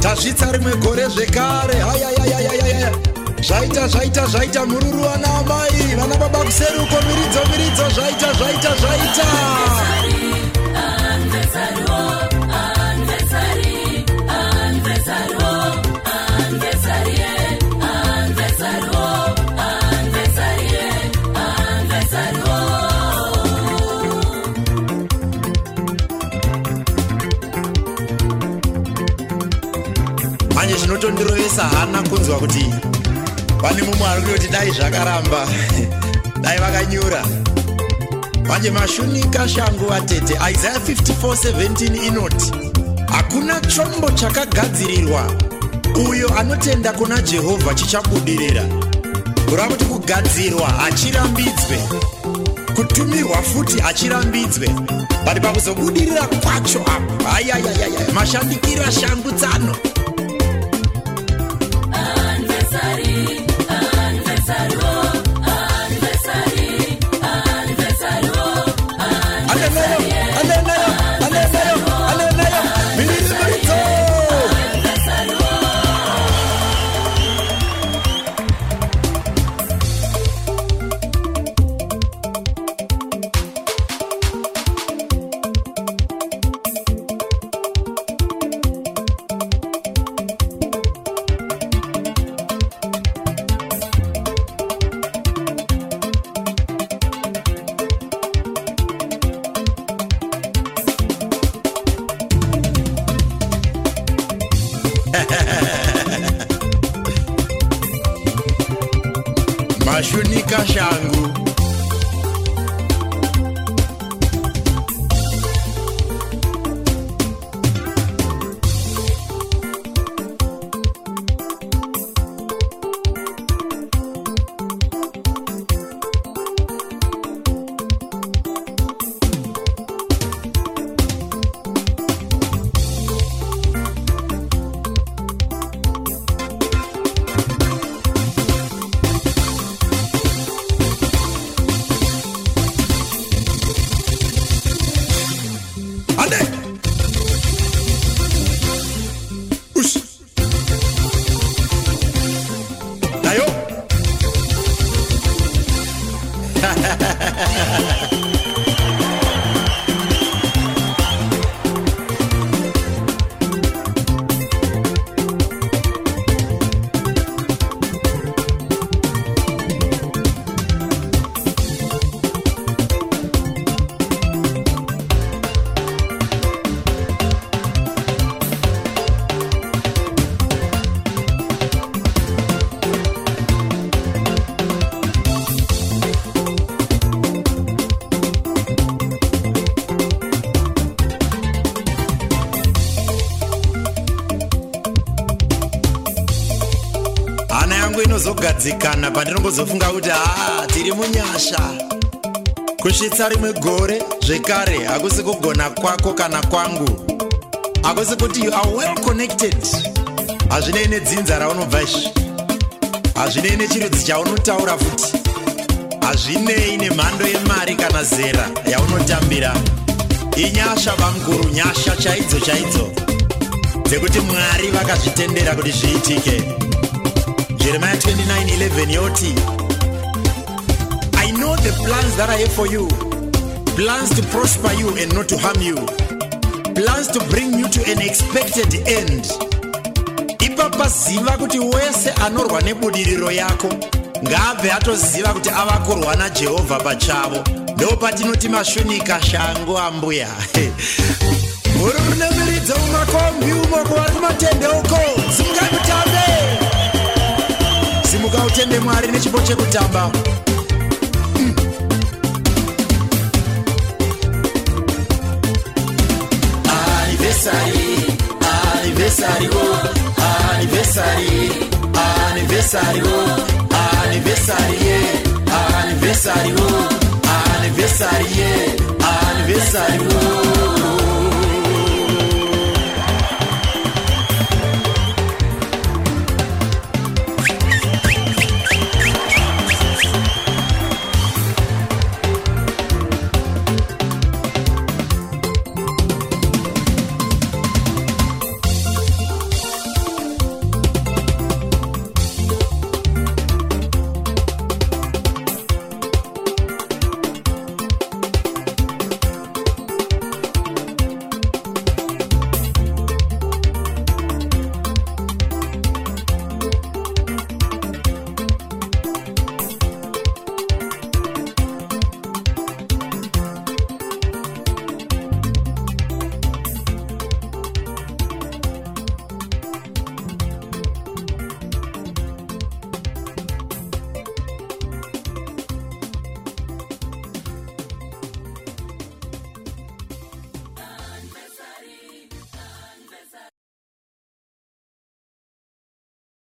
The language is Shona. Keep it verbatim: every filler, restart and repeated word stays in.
zvasvitsa rimwe gore zvekare. Hayayayayaya, zvaita zvaita zvaita mururu wana amai vana baba kuseruko miridzo miridzo zvaita zvaita zvaita. Manje zvinotondirovesa hana kunzwa kuti pane mumwe ari kuti dai zvakaramba dai vakanyura. Manje mashunika shangu atete. Isaiah fifty-four seventeen inoti hakuna chombo chakagadzirirwa uyo anotenda kuna Jehovha chichabudirira. Kurava kuti kugadzirwa hachirambidzwe, kutumirwa futi hachirambidzwe, bari pakuzobudirira kwacho apo ayayayaya mashandikira shangu tsano. Mashunika shangu. Inozogadzikana pandinongozofunga kuti ah tiri munyasha. Kusvitsa rimwe gore zvekare hakusi kugona kwako kana kwangu, hakusi kuti you are well connected. Hazvinei nedzinza raunobva ishi, hazvinei nechirudzi chaunotaura futi, hazvinei nemhando yemari kana zera yaunotambira. Inyasha bamukuru, nyasha chaidzo chaidzo dzekuti Mwari vakazvitendera kuti zviitike. Jeremiah twenty-nine eleven yoti I know the plans that I have for you, plans to prosper you and not to harm you, plans to bring you to an expected end. Ipapa ziva kuti wese anorwa nebudiriro yako ngabve atoziva kuti ava kurwa naJehovha pachavo. Ndo patinoti mashunika shangu ambuya. Muri munemiridza mumakombi umo kuvari kumatende uko, simukai mutambe, simuka utende Mwari nechipo chekutamba. mm. Anniversary, anniversary, oh, anniversary, anniversary, oh, anniversary, yeah, anniversary, oh, anniversary, yeah, anniversary, oh.